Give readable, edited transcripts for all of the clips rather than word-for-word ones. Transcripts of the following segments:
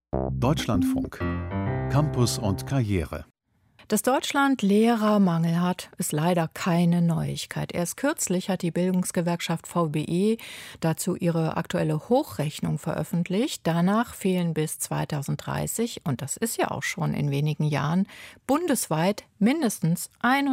Deutschlandfunk. Campus und Karriere. Dass Deutschland Lehrermangel hat, ist leider keine Neuigkeit. Erst kürzlich hat die Bildungsgewerkschaft VBE dazu ihre aktuelle Hochrechnung veröffentlicht. Danach fehlen bis 2030, und das ist ja auch schon in wenigen Jahren, bundesweit mindestens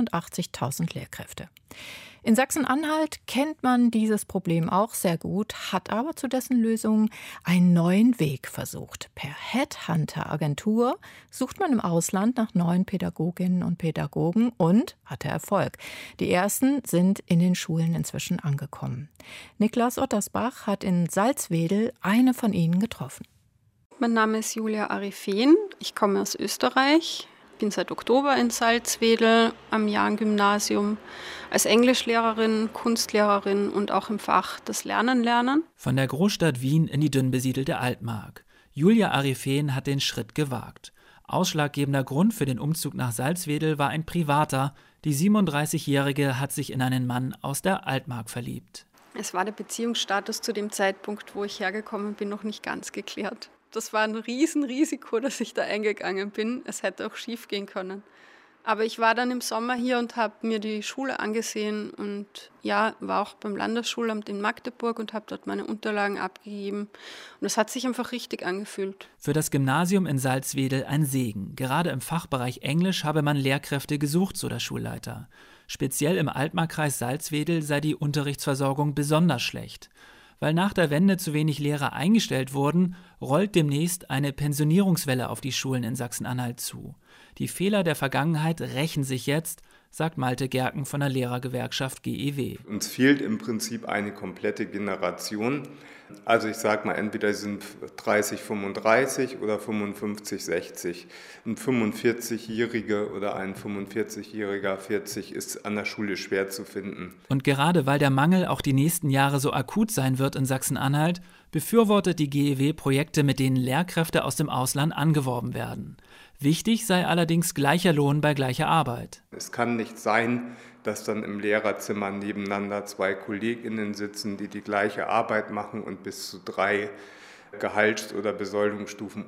81.000 Lehrkräfte. In Sachsen-Anhalt kennt man dieses Problem auch sehr gut, hat aber zu dessen Lösung einen neuen Weg versucht. Per Headhunter-Agentur sucht man im Ausland nach neuen Pädagoginnen und Pädagogen und hatte Erfolg. Die ersten sind in den Schulen inzwischen angekommen. Niklas Ottersbach hat in Salzwedel eine von ihnen getroffen. Mein Name ist Julia Arifeen, ich komme aus Österreich. Ich bin seit Oktober in Salzwedel am Jahn-Gymnasium als Englischlehrerin, Kunstlehrerin und auch im Fach das Lernen lernen. Von der Großstadt Wien in die dünn besiedelte Altmark. Julia Arifeen hat den Schritt gewagt. Ausschlaggebender Grund für den Umzug nach Salzwedel war ein privater. Die 37-Jährige hat sich in einen Mann aus der Altmark verliebt. Es war der Beziehungsstatus zu dem Zeitpunkt, wo ich hergekommen bin, noch nicht ganz geklärt. Das war ein Riesenrisiko, dass ich da eingegangen bin. Es hätte auch schief gehen können. Aber ich war dann im Sommer hier und habe mir die Schule angesehen und war auch beim Landesschulamt in Magdeburg und habe dort meine Unterlagen abgegeben. Und es hat sich einfach richtig angefühlt. Für das Gymnasium in Salzwedel ein Segen. Gerade im Fachbereich Englisch habe man Lehrkräfte gesucht, so der Schulleiter. Speziell im Altmarkkreis Salzwedel sei die Unterrichtsversorgung besonders schlecht. Weil nach der Wende zu wenig Lehrer eingestellt wurden, rollt demnächst eine Pensionierungswelle auf die Schulen in Sachsen-Anhalt zu. Die Fehler der Vergangenheit rächen sich jetzt, sagt Malte Gerken von der Lehrergewerkschaft GEW. Uns fehlt im Prinzip eine komplette Generation. Also ich sage mal, entweder sind 30, 35 oder 55, 60. Ein 45-Jähriger oder ein 45-Jähriger 40 ist an der Schule schwer zu finden. Und gerade weil der Mangel auch die nächsten Jahre so akut sein wird in Sachsen-Anhalt, befürwortet die GEW Projekte, mit denen Lehrkräfte aus dem Ausland angeworben werden. Wichtig sei allerdings gleicher Lohn bei gleicher Arbeit. Es kann nicht sein, dass dann im Lehrerzimmer nebeneinander zwei KollegInnen sitzen, die die gleiche Arbeit machen und bis zu 3 Gehalts- oder Besoldungsstufen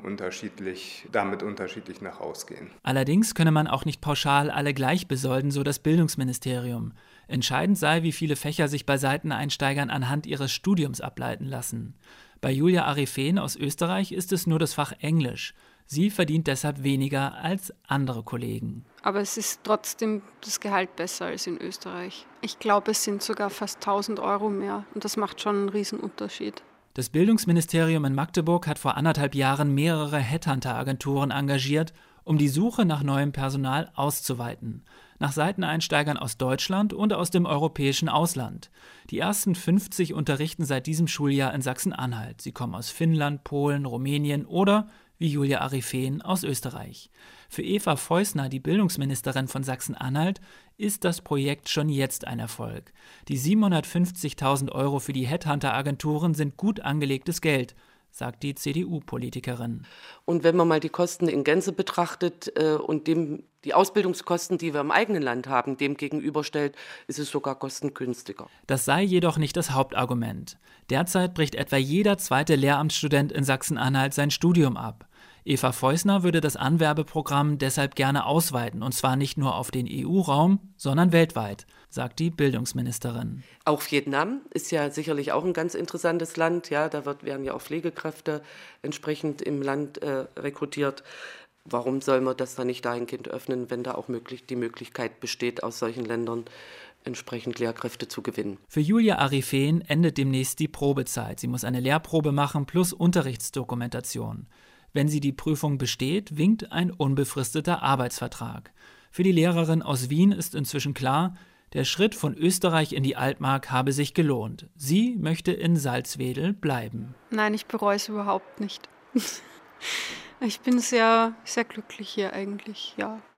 damit unterschiedlich nach Hause gehen. Allerdings könne man auch nicht pauschal alle gleich besolden, so das Bildungsministerium. Entscheidend sei, wie viele Fächer sich bei Seiteneinsteigern anhand ihres Studiums ableiten lassen. Bei Julia Arifeen aus Österreich ist es nur das Fach Englisch. Sie verdient deshalb weniger als andere Kollegen. Aber es ist trotzdem das Gehalt besser als in Österreich. Ich glaube, es sind sogar fast 1.000 € mehr und das macht schon einen Riesenunterschied. Das Bildungsministerium in Magdeburg hat vor 1,5 Jahren mehrere Headhunter-Agenturen engagiert, um die Suche nach neuem Personal auszuweiten. Nach Seiteneinsteigern aus Deutschland und aus dem europäischen Ausland. Die ersten 50 unterrichten seit diesem Schuljahr in Sachsen-Anhalt. Sie kommen aus Finnland, Polen, Rumänien oder, wie Julia Arifeen, aus Österreich. Für Eva Feusner, die Bildungsministerin von Sachsen-Anhalt, ist das Projekt schon jetzt ein Erfolg. Die 750.000 € für die Headhunter-Agenturen sind gut angelegtes Geld, sagt die CDU-Politikerin. Und wenn man mal die Kosten in Gänze betrachtet und die Ausbildungskosten, die wir im eigenen Land haben, dem gegenüberstellt, ist es sogar kostengünstiger. Das sei jedoch nicht das Hauptargument. Derzeit bricht etwa jeder zweite Lehramtsstudent in Sachsen-Anhalt sein Studium ab. Eva Feusner würde das Anwerbeprogramm deshalb gerne ausweiten, und zwar nicht nur auf den EU-Raum, sondern weltweit, sagt die Bildungsministerin. Auch Vietnam ist ja sicherlich auch ein ganz interessantes Land. Ja, da werden ja auch Pflegekräfte entsprechend im Land rekrutiert. Warum soll man das dann nicht dahingehend öffnen, wenn da auch die Möglichkeit besteht, aus solchen Ländern entsprechend Lehrkräfte zu gewinnen? Für Julia Arifeen endet demnächst die Probezeit. Sie muss eine Lehrprobe machen plus Unterrichtsdokumentation. Wenn sie die Prüfung besteht, winkt ein unbefristeter Arbeitsvertrag. Für die Lehrerin aus Wien ist inzwischen klar, der Schritt von Österreich in die Altmark habe sich gelohnt. Sie möchte in Salzwedel bleiben. Nein, ich bereue es überhaupt nicht. Ich bin sehr, sehr glücklich hier eigentlich, ja.